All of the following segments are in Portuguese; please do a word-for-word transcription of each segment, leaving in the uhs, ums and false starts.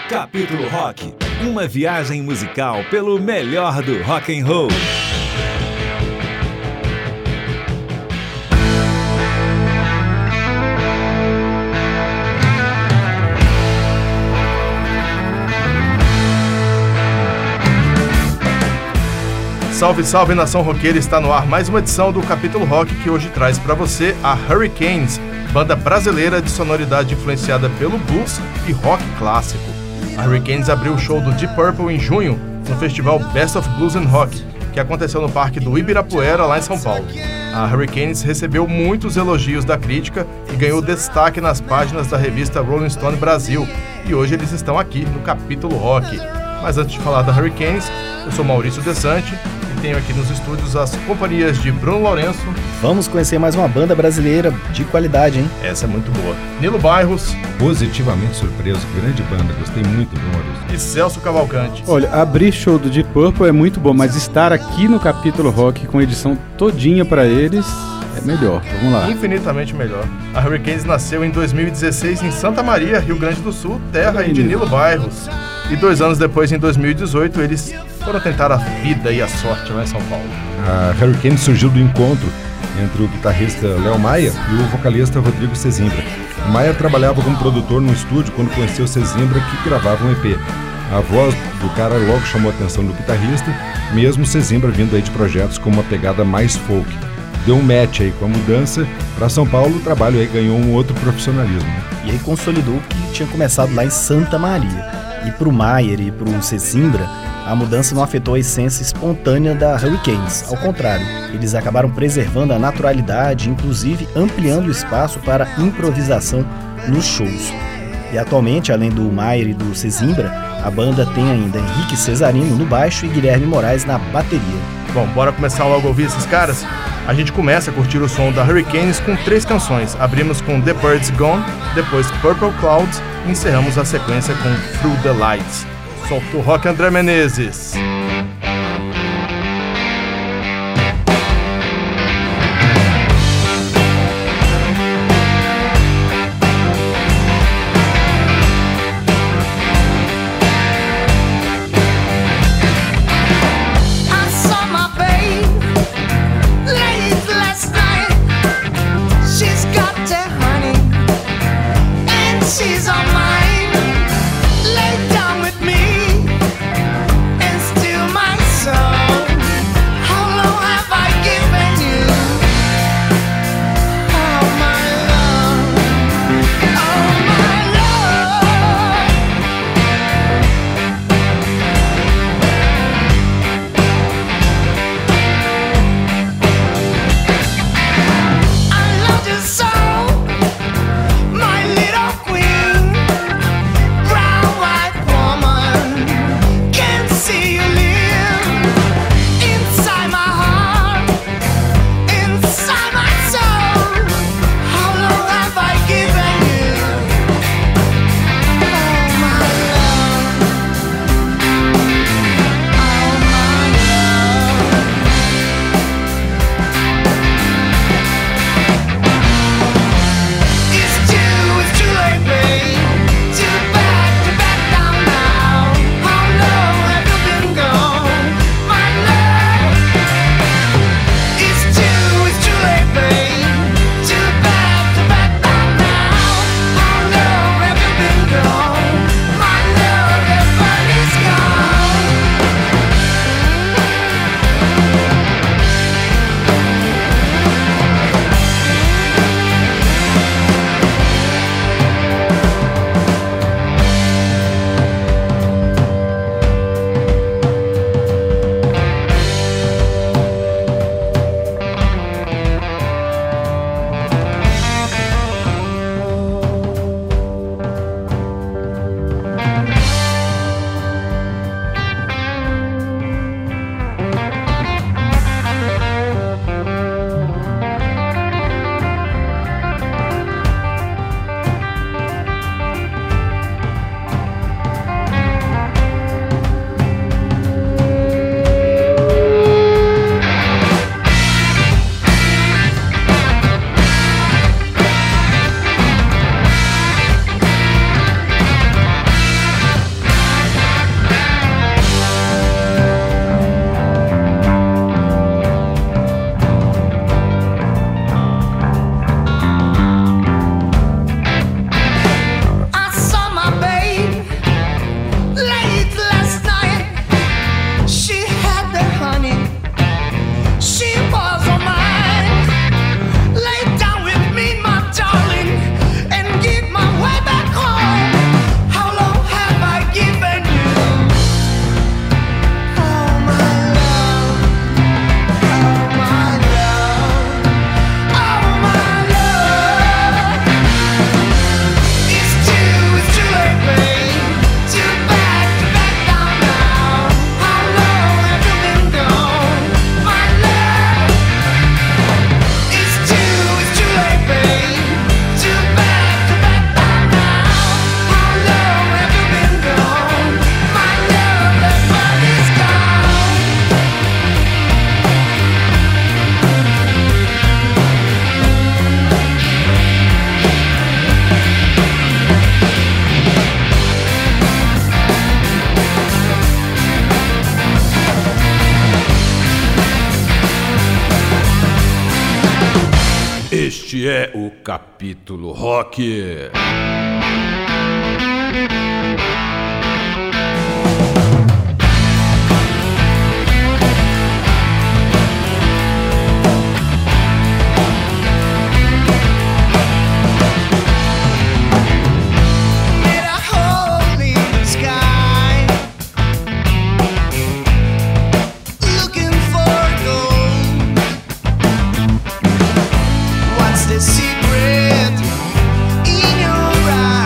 Capítulo Rock, uma viagem musical pelo melhor do rock and roll. Salve, salve, nação roqueira, está no ar mais uma edição do Capítulo Rock, que hoje traz para você a Hurricanes, banda brasileira de sonoridade influenciada pelo blues e rock clássico. A Hurricanes abriu o show do Deep Purple em junho, no festival Best of Blues and Rock, que aconteceu no Parque do Ibirapuera, lá em São Paulo. A Hurricanes recebeu muitos elogios da crítica e ganhou destaque nas páginas da revista Rolling Stone Brasil, e hoje eles estão aqui no Capítulo Rock. Mas antes de falar da Hurricanes, eu sou Maurício Desante e tenho aqui nos estúdios as companhias de Bruno Lourenço. Vamos conhecer mais uma banda brasileira de qualidade, hein? Essa é muito boa. Nilo Bairros. Positivamente surpreso, grande banda, gostei muito do Maurício. E Celso Cavalcante. Olha, abrir show do Deep Purple é muito bom, mas estar aqui no Capítulo Rock com a edição todinha pra eles é melhor. Vamos lá. Infinitamente melhor. A Hurricanes nasceu em dois mil e dezesseis em Santa Maria, Rio Grande do Sul, terra aí de Nilo Bairros. E dois anos depois, em dois mil e dezoito, eles foram tentar a vida e a sorte lá em São Paulo. A Hurricanes surgiu do encontro entre o guitarrista Léo Maia e o vocalista Rodrigo Sesimbra. O Maia trabalhava como produtor no estúdio quando conheceu o Sesimbra, que gravava um E P. A voz do cara logo chamou a atenção do guitarrista, mesmo o Sesimbra vindo aí de projetos com uma pegada mais folk. Deu um match aí com a mudança. Para São Paulo, o trabalho aí ganhou um outro profissionalismo. E aí consolidou o que tinha começado lá em Santa Maria. E pro Maier e pro Sesimbra, a mudança não afetou a essência espontânea da Hurricanes. Ao contrário, eles acabaram preservando a naturalidade, inclusive ampliando o espaço para improvisação nos shows. E atualmente, além do Maier e do Sesimbra, a banda tem ainda Henrique Cesarino no baixo e Guilherme Moraes na bateria. Bom, bora começar logo a ouvir esses caras? A gente começa a curtir o som da Hurricanes com três canções. Abrimos com The Bird's Gone, depois Purple Clouds e encerramos a sequência com Through the Lights. Solta o rock, André Menezes! My little queen. Este é o Capítulo Rock. The secret in your eyes.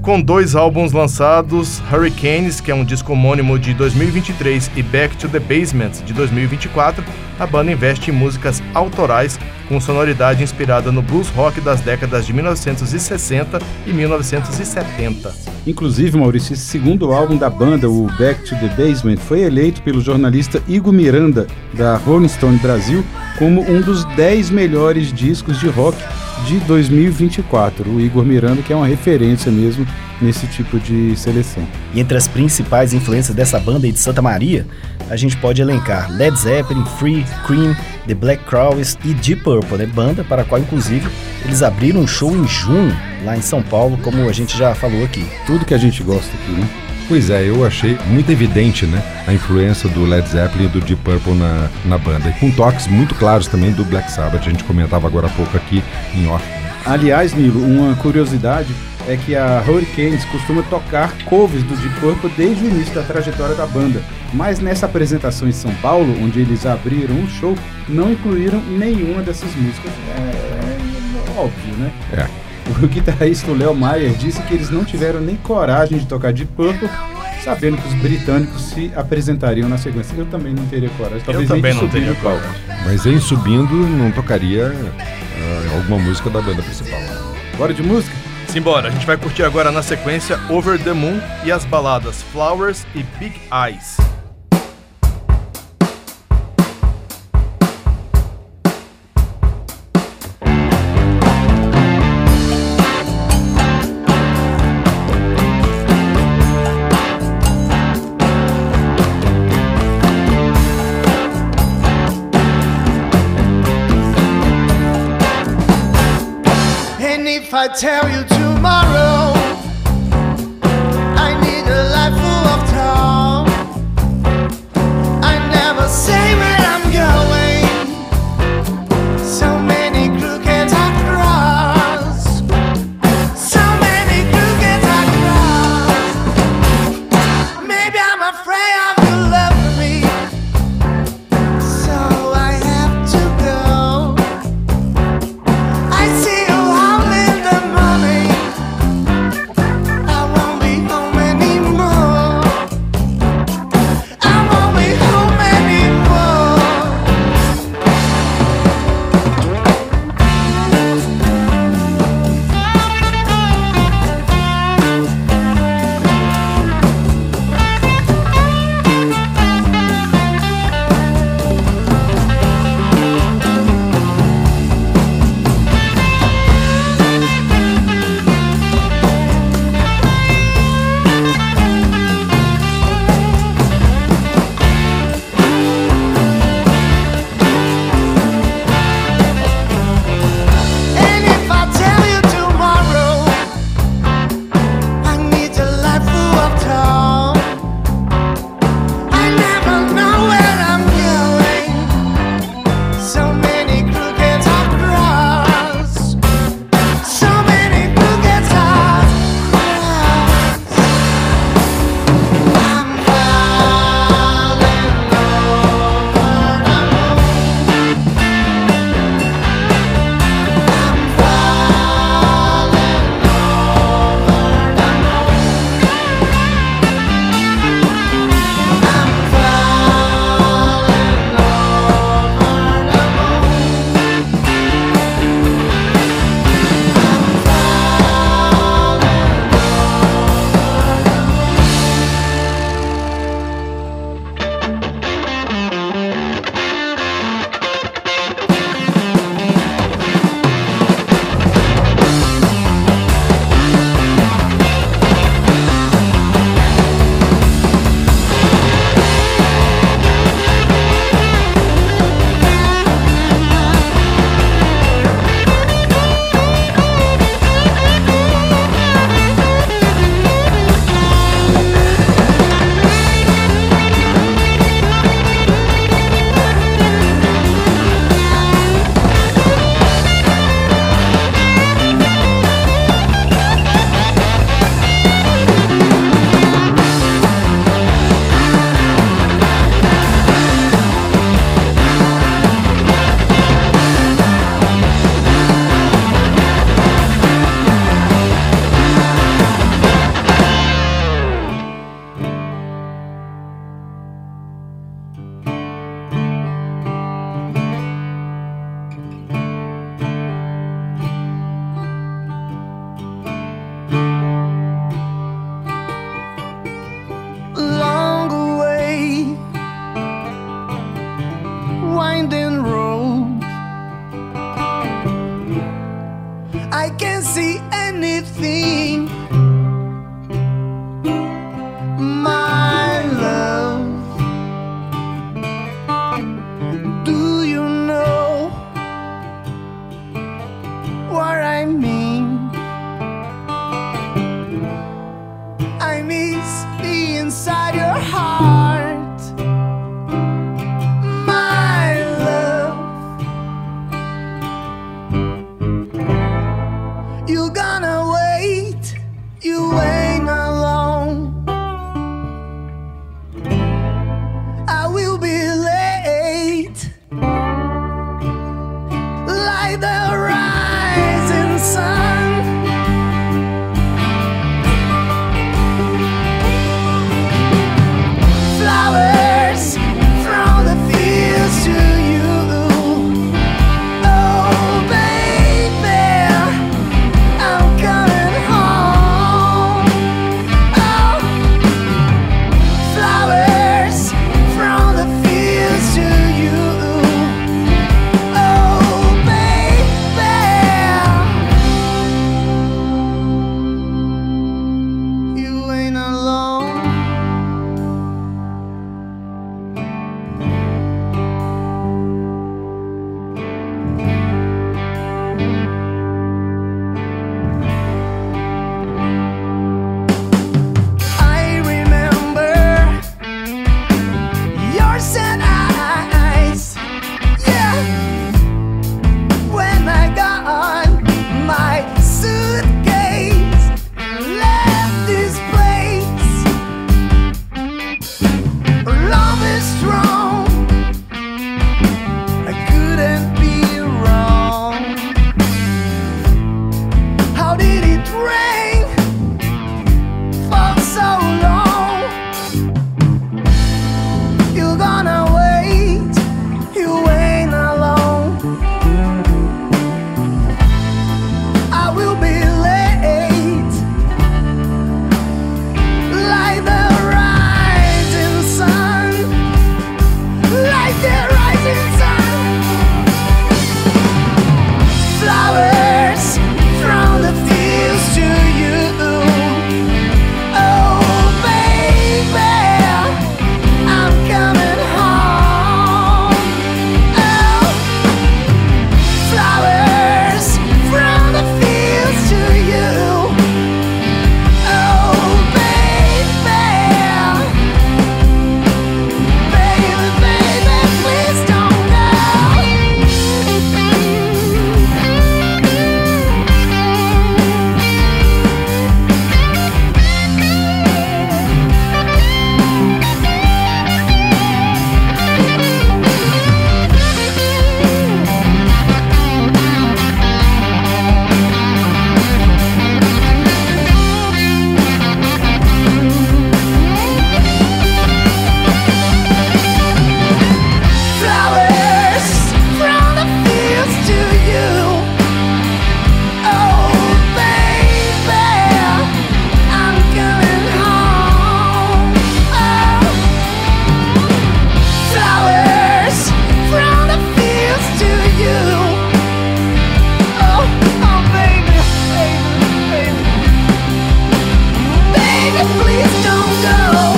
Com dois álbuns lançados, Hurricanes, que é um disco homônimo de dois mil e vinte e três, e Back to the Basement, de dois mil e vinte e quatro, a banda investe em músicas autorais com sonoridade inspirada no blues rock das décadas de mil novecentos e sessenta e mil novecentos e setenta. Inclusive, Maurício, esse segundo álbum da banda, o Back to the Basement, foi eleito pelo jornalista Igor Miranda, da Rolling Stone Brasil, como um dos dez melhores discos de rock de dois mil e vinte e quatro. O Igor Miranda, que é uma referência mesmo nesse tipo de seleção. E entre as principais influências dessa banda aí de Santa Maria, a gente pode elencar Led Zeppelin, Free, Cream, The Black Crowes e Deep Purple, né? Banda para a qual, inclusive, eles abriram um show em junho, lá em São Paulo, como a gente já falou aqui. Tudo que a gente gosta aqui, né? Pois é, eu achei muito evidente, né, a influência do Led Zeppelin e do Deep Purple na, na banda. E com toques muito claros também do Black Sabbath, a gente comentava agora há pouco aqui em off. Aliás, Nilo, uma curiosidade é que a Hurricanes costuma tocar covers do Deep Purple desde o início da trajetória da banda. Mas nessa apresentação em São Paulo, onde eles abriram um show, não incluíram nenhuma dessas músicas. É, é óbvio, né? É. O guitarrista Léo Mayer disse que eles não tiveram nem coragem de tocar Deep Purple, sabendo que os britânicos se apresentariam na sequência. Eu também não teria coragem. Talvez eu também não teria coragem. Mas em subindo, não tocaria uh, alguma música da banda principal. Bora de música? Simbora, a gente vai curtir agora na sequência Over the Moon e as baladas Flowers e Big Eyes. If I tell you tomorrow I need a life full of talk, I never say where I'm going, so many crooked I cross, so many crooked I cross. Maybe I'm afraid of you loving me, so I have to go. I see you all in the morning. was wrong. I couldn't be wrong. How did it rain for so long? You're gonna wait, you ain't alone. I will be late, like the rising sun, like the rising sun. Flowers from the fields to you. Oh baby, I'm coming home. Oh, flowers from the fields to you. Oh baby, baby, baby, please don't go. Flowers from the fields to you. Oh baby, I'm coming home. Oh, flowers from the fields to you. Oh, oh baby, baby, baby, baby, please don't go.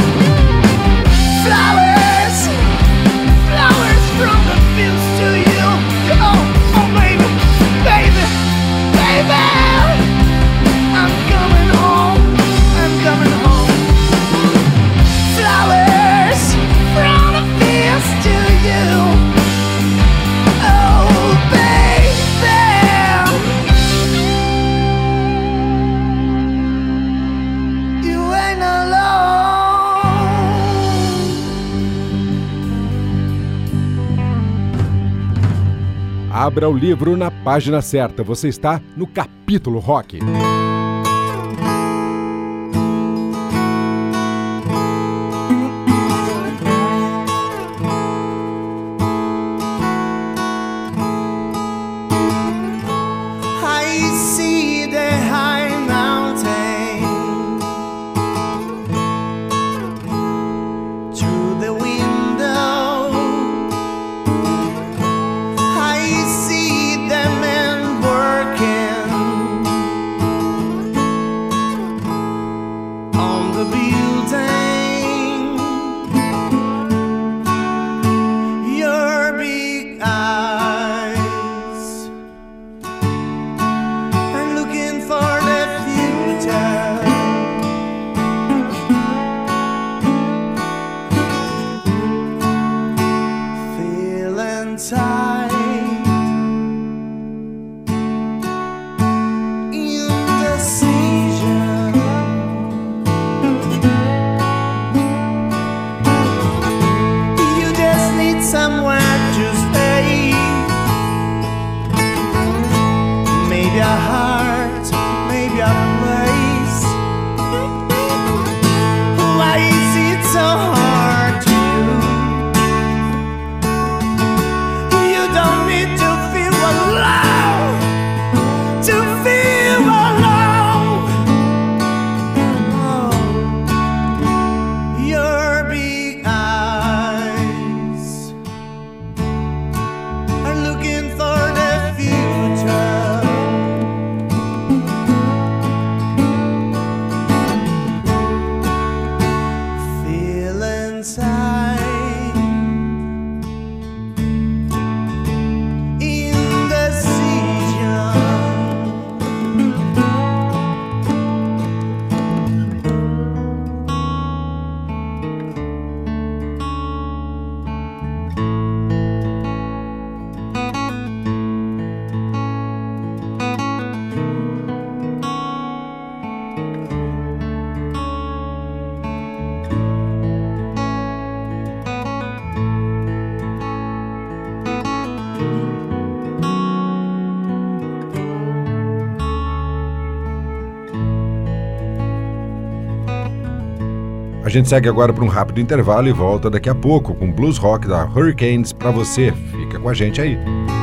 Flowers, flowers from the fields to you. Oh, oh baby, baby, baby, I'm coming home, I'm coming home. Flowers from the fields to you. Oh baby, you ain't alone. Abra o livro na página certa. Você está no capítulo rock. I see the high mountain through the window. I see the men working A gente segue agora para um rápido intervalo e volta daqui a pouco com Blues Rock da Hurricanes para você. Fica com a gente aí.